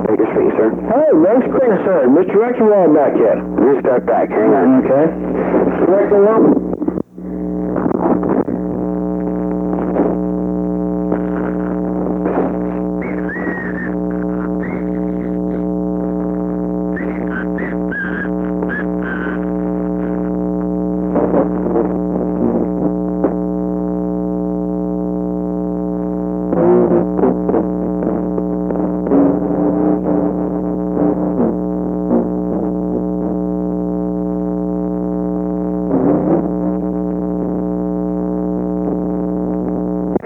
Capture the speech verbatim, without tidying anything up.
Baker Street, sir. Hey, most concerned. Mister Rexwell back yet? Restart back. Hang on. Okay. Rexwell?